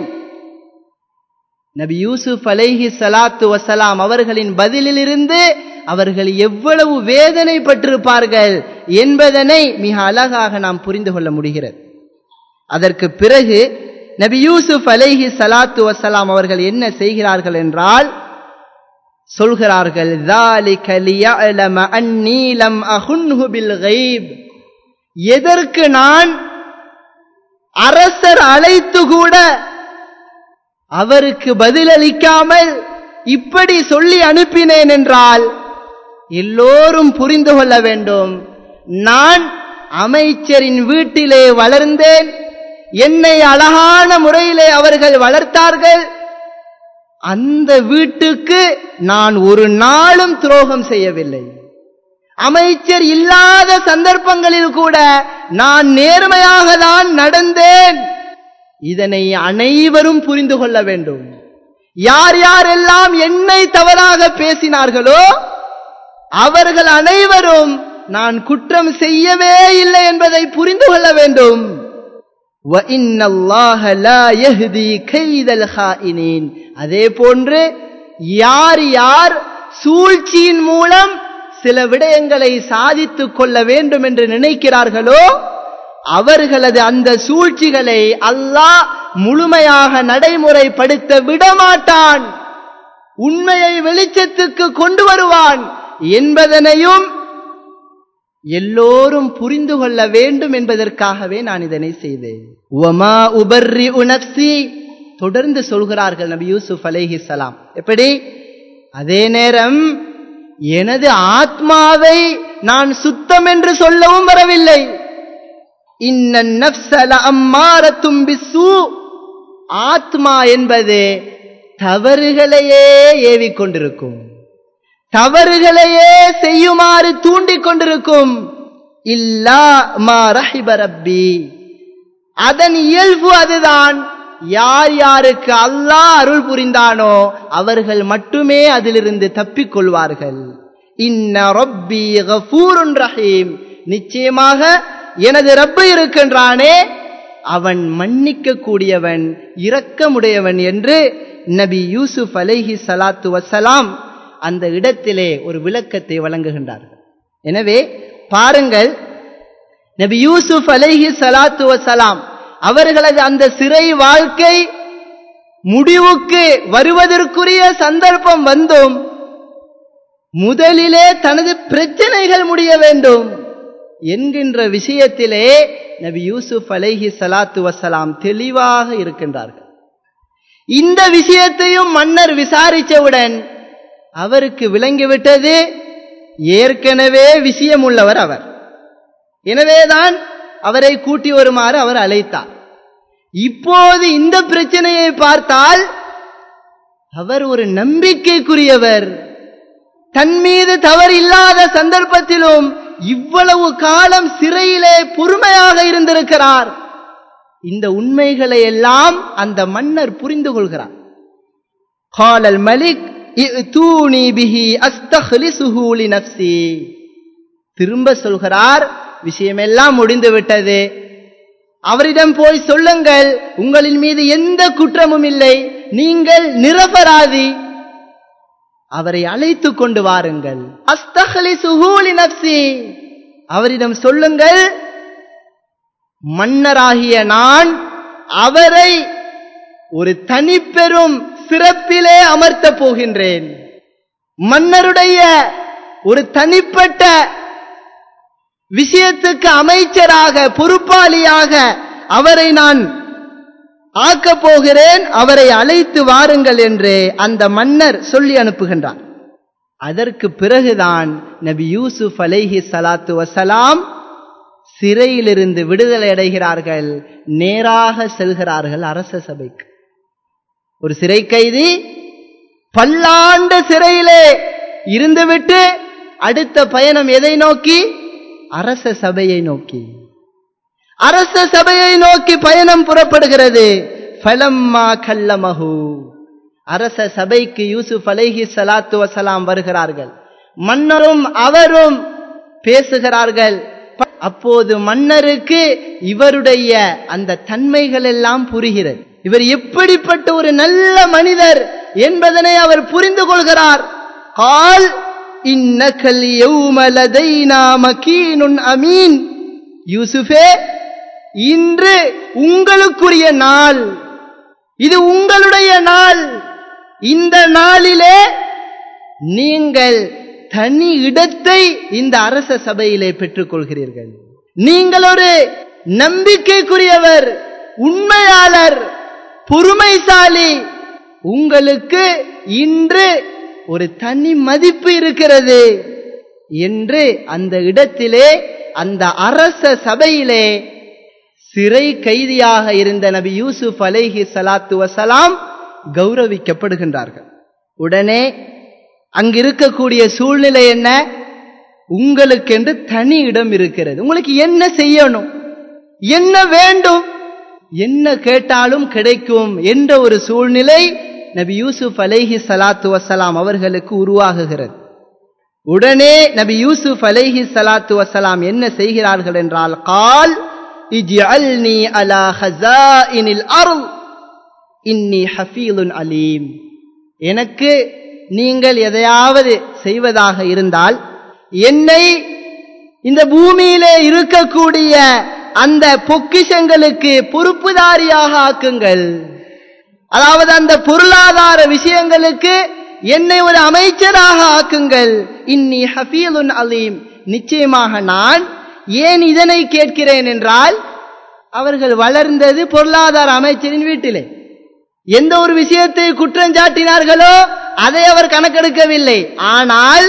நபி யூசுப் அலைஹி ஸலாத்து வஸலாம் அவர்களின் பதிலிலிருந்து அவர்கள் எவ்வளவு வேதனைப்பட்டிருப்பார்கள் என்பதனை மிக அழகாக நாம் புரிந்து கொள்ள முடிகிறது. அதற்கு பிறகு நபி யூசுப் அலைஹி ஸலாத்து வஸலாம் அவர்கள் என்ன செய்கிறார்கள் என்றால், சொல்கிறார்கள், ذَلِكَ لِيَعْلَمَ أَنِّي لَمْ أَخُنْهُ بِالْغَيْبِ. எதற்கு நான் அரசர் அழைத்து கூட அவருக்கு பதிலளிக்காமல் இப்படி சொல்லி அனுப்பினேன் என்றால், எல்லோரும் புரிந்து கொள்ள வேண்டும், நான் அமைச்சரின் வீட்டிலே வளர்ந்தேன், என்னை அழகான முறையிலே அவர்கள் வளர்த்தார்கள், அந்த வீட்டுக்கு நான் ஒரு நாளும் துரோகம் செய்யவில்லை. அமைச்சர் இல்லாத சந்தர்ப்பங்களில் கூட நான் நேர்மையாக தான் நடந்தேன். இதனை அனைவரும் புரிந்து கொள்ள வேண்டும். யார் யாரெல்லாம் என்னை தவறாக பேசினார்களோ அவர்கள் அனைவரும் நான் குற்றம் செய்யவே இல்லை என்பதை புரிந்து கொள்ள வேண்டும். وَإِنَّ اللَّهَ لَا يَهْدِي كَيْدَ الْخَائِنِينَ. அதே போன்று யார் யார் சூழ்ச்சியின் மூலம் சில விடயங்களை சாதித்துக் கொள்ள வேண்டும் என்று நினைக்கிறார்களோ அவர்களது அந்த சூழ்ச்சிகளை அல்லாஹ் முழுமையாக நடைமுறைப்படுத்த விடமாட்டான், உண்மையை வெளிச்சத்துக்கு கொண்டு வருவான் என்பதனையும் எல்லோரும் புரிந்து கொள்ள வேண்டும் என்பதற்காகவே நான் இதனை செய்தேன். வமா உபர்ரிஉ நஃப்ஸி. தொடர்ந்து சொல்கிறார்கள் நபி யூசுப் அலைஹிஸ்ஸலாம். எப்படி? அதே நேரம் எனது ஆத்மாவை நான் சுத்தம் என்று சொல்லவும் வரவில்லை. இன்னன் நஃப்ஸ லஅம்மாரத்தும் பிஸ்ஸூ. ஆத்மா என்பது தவறுகளையே ஏவிக் கொண்டிருக்கும், தவறுகளையே செய்யுமாறு தூண்டிக் கொண்டிருக்கும். இல்லா மா ரஹிப ரப்பி. அதன் இயல்பு அதுதான். யார் யாருக்கு அல்லாஹ் அருள் புரிந்தானோ அவர்கள் மட்டுமே அதிலிருந்து தப்பிக் கொள்வார்கள். இன்ன ரப்பி கஃபூருன் ரஹீம். நிச்சயமாக எனது ரப்பு இருக்கின்றானே அவன் மன்னிக்க கூடியவன், இரக்கமுடையவன் என்று நபி யூசுப் அலைஹி ஸலாத்து வஸலாம் அந்த இடத்திலே ஒரு விளக்கத்தை வழங்குகின்றார்கள். எனவே பாருங்கள், நபி யூசுப் அலைஹி ஸலாத்து வஸலாம் அவர்களது அந்த சிறை வாழ்க்கை முடிவுக்கு வருவதற்குரிய சந்தர்ப்பம் வந்தும் முதலிலே தனது பிரச்சனைகள் முடிய வேண்டும் என்கின்ற விஷயத்திலே நபி யூசுப் அலைஹி ஸலாத்து வஸலாம் தெளிவாக இருக்கின்றார்கள். இந்த விஷயத்தையும் மன்னர் விசாரித்தவுடன் அவருக்கு விளங்கிவிட்டது, ஏற்கனவே விஷயம் உள்ளவர் அவர். எனவேதான் அவரை கூட்டி வருமாறு அவர் அழைத்தார். இப்போது இந்த பிரச்சனையை பார்த்தால் அவர் ஒரு நம்பிக்கைக்குரியவர். தன் மீது தவறு இல்லாத சந்தர்ப்பத்திலும் இவ்வளவு காலம் சிறையிலே பொறுமையாக இருந்திருக்கிறார். இந்த உண்மைகளை எல்லாம் அந்த மன்னர் புரிந்து கொள்கிறார். قال الملك ائتوني به استخلصه لنفسي. திரும்ப சொல்கிறார், விஷயமெல்லாம் முடிந்து விட்டது, அவரிடம் போய் சொல்லுங்கள், உங்களின் மீது எந்த குற்றமும் இல்லை, நீங்கள் நிரபராதி, அவரை அழைத்து கொண்டு வாருங்கள். அஸ்தக்லிசுஹு லினஃப்ஸி, அவரிடம் சொல்லுங்கள், மன்னராகிய நான் அவரை ஒரு தனிப்பெரும் சிறப்பிலே அமர்த்த போகின்றேன். மன்னருடைய ஒரு தனிப்பட்ட விஷயத்துக்கு அமைச்சராக, பொறுப்பாளியாக அவரை நான் ஆக்கப் போகிறேன், அவரை அழைத்து வாருங்கள் என்று அந்த மன்னர் சொல்லி அனுப்புகின்றார். அதற்கு பிறகுதான் நபி யூசுப் அலைஹி ஸலாத்து வஸலாம் சிறையிலிருந்து விடுதலை அடைகிறார்கள். நேராக செல்கிறார்கள் அரச சபைக்கு. ஒரு சிறை கைதி பல்லாண்டு சிறையிலே இருந்துவிட்டு அடுத்த பயணம் எதை நோக்கி? அரச சபையை நோக்கி. அரச சபையை நோக்கி பயணம் புறப்படுகிறது. ஃபலம்மா கல்லமஹு, அரச சபைக்கு யூசுப் அலைஹி ஸலாத்து வஸலாம் வருகிறார்கள். மன்னரும் அவரும் பேசுகிறார்கள். அப்போது மன்னருக்கு இவருடைய அந்த தன்மைகள் எல்லாம் புரிகிறது. இவர் எப்படிப்பட்ட ஒரு நல்ல மனிதர் என்பதனை அவர் புரிந்து கொள்கிறார். கால் இன்னகல் யௌம லதைனா மக்கீனுன் அமீன், யூசுஃபே, இன்று உங்களுக்குரிய நாள், இது உங்களுடைய நாள். இந்த நாளிலே நீங்கள் தனி இடத்தை இந்த அரச சபையிலே பெற்றுக் கொள்கிறீர்கள். நீங்கள் ஒரு நம்பிக்கைக்குரியவர், உண்மையாளர், பொறுமைசாலி. உங்களுக்கு இன்று ஒரு தனி மதிப்பு இருக்கிறது என்று அந்த இடத்திலே, அந்த அரச சபையிலே சிறை கைதியாக இருந்த நபி யூசுப் அலைஹி ஸலாத்து வஸலாம் கௌரவிக்கப்படுகின்றார்கள். உடனே அங்கிருக்கக்கூடிய சூழ்நிலை என்ன? உங்களுக்கென்று தனி இடம் இருக்கிறது. உங்களுக்கு என்ன செய்யணும், என்ன வேண்டும், என்ன கேட்டாலும் கிடைக்கும் என்ற ஒரு சூழ்நிலை நபி யூசுப் அலைஹி ஸலாத்து வஸலாம் அவர்களுக்கு உருவாகுகிறது. உடனே நபி யூசுப் அலைஹி ஸலாத்து வஸலாம் என்ன செய்கிறார்கள் என்றால், கால் இஜ்அல்னி அலா ஹஸாயினில் அர்ள் இன்னி ஹஃபீலுன் அலீம், எனக்கு நீங்கள் எதையாவது செய்வதாக இருந்தால் என்னை இந்த பூமியிலே இருக்கக்கூடிய அந்த பொக்கிஷங்களுக்கு பொறுப்புதாரியாக ஆக்குங்கள். அதாவது அந்த பொருளாதார விஷயங்களுக்கு என்னை ஒரு அமைச்சராக ஆக்குங்கள். இன்னி ஹஃபீலுன் அலீம், நிச்சயமாக நான். ஏன் இதனை கேட்கிறேன் என்றால், அவர்கள் வளர்ந்தது பொருளாதார அமைச்சரின் வீட்டிலே. எந்த ஒரு விஷயத்தை குற்றஞ்சாட்டினார்களோ அதை அவர் கணக்கெடுக்கவில்லை. ஆனால்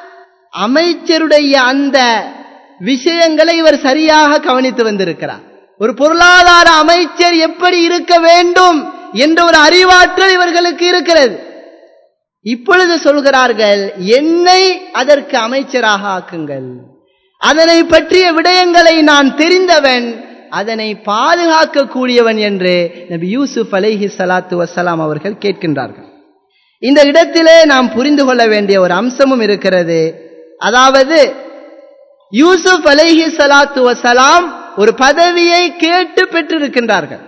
அமைச்சருடைய அந்த விஷயங்களை இவர் சரியாக கவனித்து வந்திருக்கிறார். ஒரு பொருளாதார அமைச்சர் எப்படி இருக்க வேண்டும் என்ற ஒரு அறிவாற்றல் இவர்களுக்கு இருக்கிறது. இப்பொழுது சொல்கிறார்கள், என்னை அதற்கு அமைச்சராக ஆக்குங்கள். அதனை பற்றிய விடயங்களை நான் தெரிந்தவன், அதனை பாதுகாக்க கூடியவன் என்று நபி யூசுப் அலைஹி ஸலாத்து வஸலாம் அவர்கள் கேட்கின்றார்கள். இந்த இடத்திலே நாம் புரிந்து கொள்ள வேண்டிய ஒரு அம்சமும் இருக்கிறது. அதாவது யூசுப் அலைஹி ஸலாத்து வஸலாம் ஒரு பதவியை கேட்டு பெற்றிருக்கின்றார்கள்.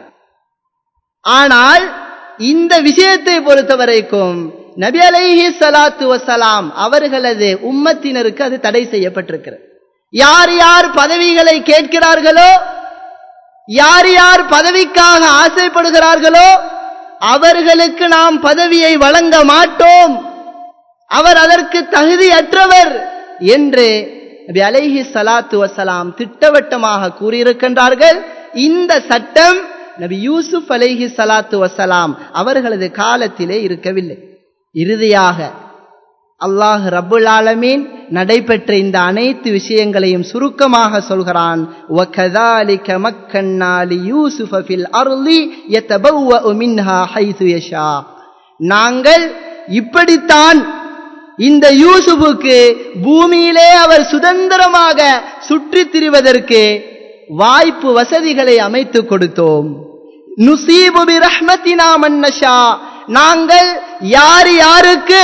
ஆனால் இந்த விஷயத்தை பொறுத்தவரைக்கும் நபி அலைஹி ஸலாத்து வஸலாம் அவர்களது உம்மத்தினருக்கு அது தடை செய்யப்பட்டிருக்கிறது. யார் யார் பதவிகளை கேட்கிறார்களோ, யார் யார் பதவிக்காக ஆசைப்படுகிறார்களோ அவர்களுக்கு நாம் பதவியை வழங்க மாட்டோம், அவர் அதற்கு தகுதியற்றவர் என்று நபி அலைஹி ஸலாத்து வஸலாம் திட்டவட்டமாக கூறியிருக்கின்றார்கள். இந்த சட்டம் நபி யூசுப் அலைஹி ஸலாத்து வஸலாம் அவர்களது காலத்திலே இருக்கவில்லை. இறுதியாக அல்லாஹ் ரப்புல் ஆலமீன் நடைபெற்ற இந்த அனைத்து விஷயங்களையும் சுருக்கமாக சொல்கிறான். வகதாலிக மக்கன்னா லியூசுஃப ஃபில் அர்ளி யதபவ்வஉ மின்ஹா ஹைது யஷா, நாங்கள் இப்படித்தான் இந்த யூசுஃபுக்கு பூமியிலே அவர் சுதந்திரமாக சுற்றித் திரிவதற்கு வாய்ப்பு வசதிகளை அமைத்து கொடுத்தோம். நுசீபு பிரஹ்மத்தினா மன் நஷா, நாங்கள் யார் யாருக்கு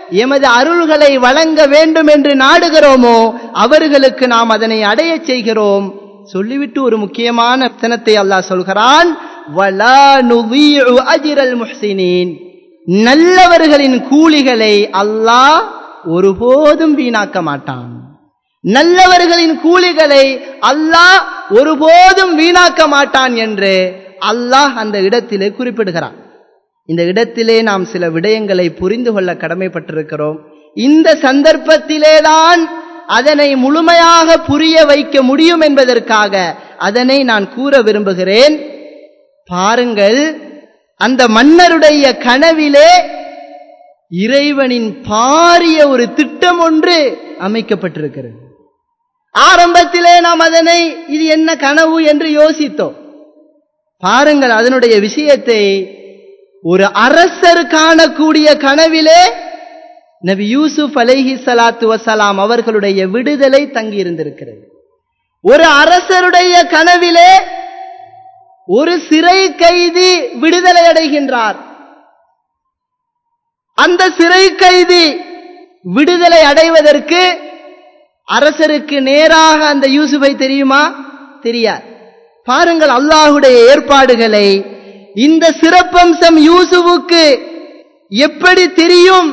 எமது அருள்களை வழங்க வேண்டும் என்று நாடுகிறோமோ அவர்களுக்கு நாம் அதனை அடைய செய்கிறோம். சொல்லிவிட்டு ஒரு முக்கியமான வசனத்தை அல்லாஹ் சொல்கிறான், வலா நுதீஉ அஜ்ரல் முஹ்சினீன். நல்லவர்களின் கூலிகளை அல்லாஹ் ஒருபோதும் வீணாக்க மாட்டான். நல்லவர்களின் கூலிகளை அல்லாஹ் ஒருபோதும் வீணாக்க மாட்டான் என்று அல்லாஹ் அந்த இடத்திலே குறிப்பிடுகிறான். இந்த இடத்திலே நாம் சில விடயங்களை புரிந்து கொள்ள கடமைப்பட்டிருக்கிறோம். இந்த சந்தர்ப்பத்திலேதான் அதனை முழுமையாக புரிய வைக்க முடியும் என்பதற்காக அதனை நான் கூற விரும்புகிறேன். பாருங்கள், அந்த மன்னருடைய கனவிலே இறைவனின் பாரிய ஒரு திட்டம் ஒன்று அமைக்கப்பட்டிருக்கிறது. ஆரம்பத்திலே நாம் அதனை இது என்ன கனவு என்று யோசித்தோம். பாருங்கள், அதனுடைய விஷயத்தை ஒரு அரசர் காணக்கூடிய கனவிலே நபி யூசுப் அலைஹி ஸலாத்து வஸலாம் அவர்களுடைய விடுதலை தங்கி இருந்திருக்கிறது. ஒரு அரசருடைய கனவிலே ஒரு சிறை கைதி விடுதலை அடைகின்றார். அந்த சிறை கைதி விடுதலை அடைவதற்கு அரசருக்கு நேராக அந்த யூசுஃபை தெரியுமா? தெரியாது. பாருங்கள் அல்லாஹ்வுடைய ஏற்பாடுகளை. இந்த சிறப்பம்சம் யூசுஃபுக்கு எப்படி தெரியும்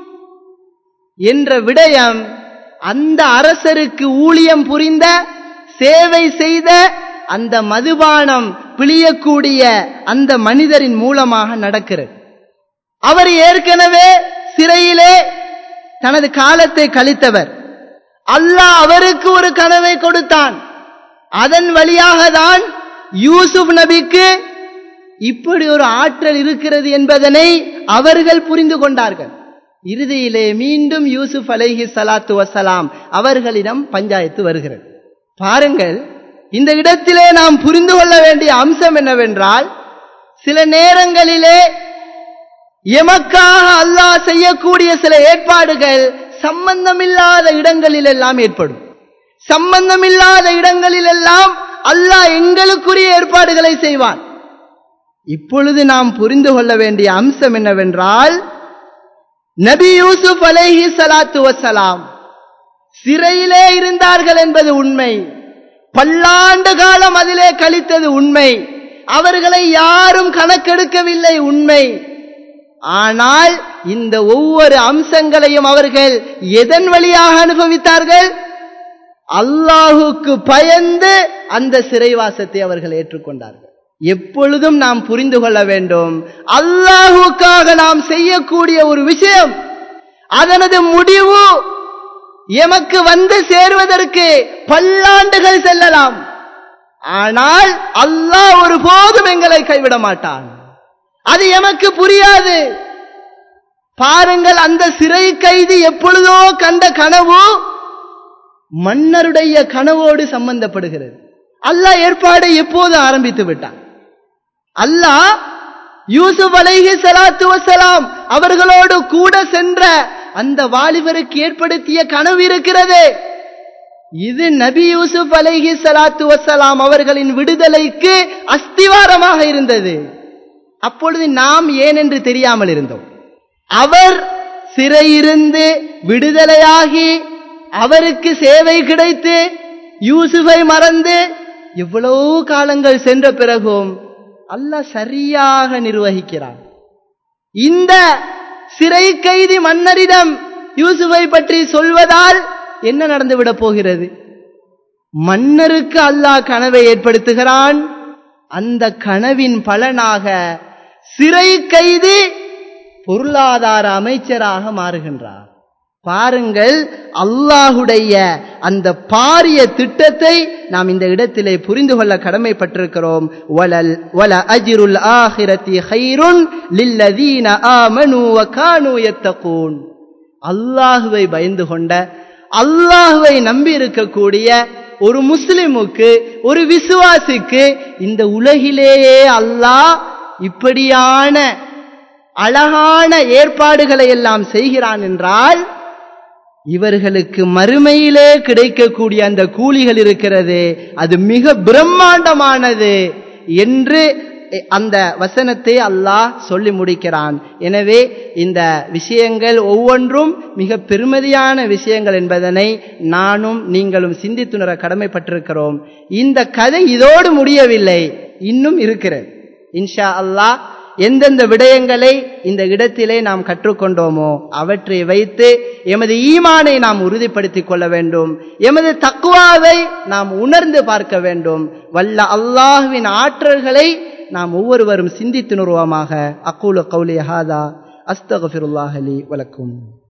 என்ற விடயம் அந்த அரசருக்கு ஊழியம் புரிந்த, சேவை செய்த, அந்த மதுபானம் பிழியக்கூடிய அந்த மனிதரின் மூலமாக நடக்கிறது. அவர் ஏற்கனவே சிறையிலே தனது காலத்தை கழித்தவர். அல்லாஹ் அவருக்கு ஒரு கனவை கொடுத்தான். அதன் வழியாக தான் யூசுப் நபிக்கு இப்படி ஒரு ஆற்றல் இருக்கிறது என்பதனை அவர்கள் புரிந்து கொண்டார்கள். இறுதியிலே மீண்டும் யூசுப் அலைஹி ஸலாத்து வஸலாம் அவர்களிடம் பஞ்சாயத்து வருகிறது. பாருங்கள், இந்த இடத்திலே நாம் புரிந்து கொள்ள வேண்டிய அம்சம் என்னவென்றால், சில நேரங்களிலே எமக்காக அல்லாஹ் செய்யக்கூடிய சில ஏற்பாடுகள் சம்பந்தமில்லாத இடங்களில் எல்லாம் ஏற்படும். சம்பந்தமில்லாத இடங்களில் எல்லாம் அல்லாஹ் எங்களுக்குரிய ஏற்பாடுகளை செய்வான். இப்பொழுது நாம் புரிந்து கொள்ள வேண்டிய அம்சம் என்னவென்றால், நபி யூசுப் அலைஹி ஸலாத்து வஸலாம் சிறையிலே இருந்தார்கள் என்பது உண்மை. பல்லாண்டு காலம் அதிலே கழித்தது உண்மை. அவர்களை யாரும் கணக்கெடுக்கவில்லை, உண்மை. ஆனால் இந்த ஒவ்வொரு அம்சங்களையும் அவர்கள் எதன் வழியாக அனுபவித்தார்கள்? அல்லாஹுக்கு பயந்து அந்த சிறைவாசத்தை அவர்கள் ஏற்றுக்கொண்டார்கள். எப்பொழுதும் நாம் புரிந்து கொள்ள வேண்டும், அல்லாஹுக்காக நாம் செய்யக்கூடிய ஒரு விஷயம் அதனது முடிவு எமக்கு வந்து சேர்வதற்கு பல்லாண்டுகள் செல்லலாம். ஆனால் அல்லாஹ் ஒருபோதும் எங்களை கைவிட மாட்டான். அது எமக்கு புரியாது. பாருங்கள், அந்த சிறை கைதி எப்பொழுதோ கண்ட கனவு மன்னருடைய கனவோடு சம்பந்தப்படுகிறது. அல்லாஹ் ஏற்பாடை எப்போது ஆரம்பித்து விட்டான். அல்லாஹ் யூசுப் அலைஹி ஸலாத்து வஸலாம் அவர்களோடு கூட சென்ற அந்த வாலிபருக்கு ஏற்படுத்திய கனவு இருக்கிறது. இது நபி யூசுப் அலைஹி ஸலாத்து வஸலாம் அவர்களின் விடுதலைக்கு அஸ்திவாரமாக இருந்தது. அப்பொழுது நாம் ஏன் என்று தெரியாமல் இருந்தோம். அவர் சிறையிருந்து விடுதலையாகி அவருக்கு சேவை கிடைத்து யூசுஃபை மறந்து எவ்வளவு காலங்கள் சென்ற பிறகும் அல்லாஹ் சரியாக நிர்வகிக்கிறார். இந்த சிறை கைதி மன்னரிடம் யூசுஃபை பற்றி சொல்வதால் என்ன நடந்துவிட போகிறது? மன்னருக்கு அல்லாஹ் கனவை ஏற்படுத்துகிறான். அந்த கனவின் பலனாக சிறை கைதி பொருளாதார அமைச்சராக மாறுகின்றார். பாருங்கள், அல்லாஹுடைய அந்த பாரிய திட்டத்தை நாம் இந்த இடத்திலே புரிந்து கொள்ள கடமைப்பட்டிருக்கிறோம். வலல் வல அஜ்ருல் ஆகிரத்தி கைருன் லில்லதீன ஆமனு வ கானூ யத்தகூன். அல்லாஹுவை பயந்து கொண்ட, அல்லாஹுவை நம்பி இருக்கக்கூடிய ஒரு முஸ்லிமுக்கு, ஒரு விசுவாசிக்கு இந்த உலகிலேயே அல்லாஹ் இப்படியான அழகான ஏற்பாடுகளை எல்லாம் செய்கிறான் என்றால், இவர்களுக்கு மறுமையிலே கிடைக்கக்கூடிய அந்த கூலிகள் இருக்கிறது, அது மிக பிரம்மாண்டமானது என்று அந்த வசனத்தை அல்லாஹ் சொல்லி முடிக்கிறான். எனவே இந்த விஷயங்கள் ஒவ்வொன்றும் மிக பெருமதியான விஷயங்கள் என்பதனை நானும் நீங்களும் சிந்தித்துணர கடமைப்பட்டிருக்கிறோம். இந்த கதை இதோடு முடியவில்லை, இன்னும் இருக்கிறது. இன்ஷா அல்லாஹ் எந்தெந்த விடயங்களை இந்த இடத்திலே நாம் கற்றுக்கொண்டோமோ அவற்றை வைத்து எமது ஈமானை நாம் உறுதிப்படுத்திக் கொள்ள வேண்டும். எமது தக்வாவை நாம் உணர்ந்து பார்க்க வேண்டும். வல்ல அல்லாஹ்வின் ஆற்றல்களை நாம் ஒவ்வொருவரும் சிந்தித்து நுருவமாக. அக்கூலு கௌலி ஹாதா அஸ்தக்ஃபிருல்லாஹ் லி வலக்கும்.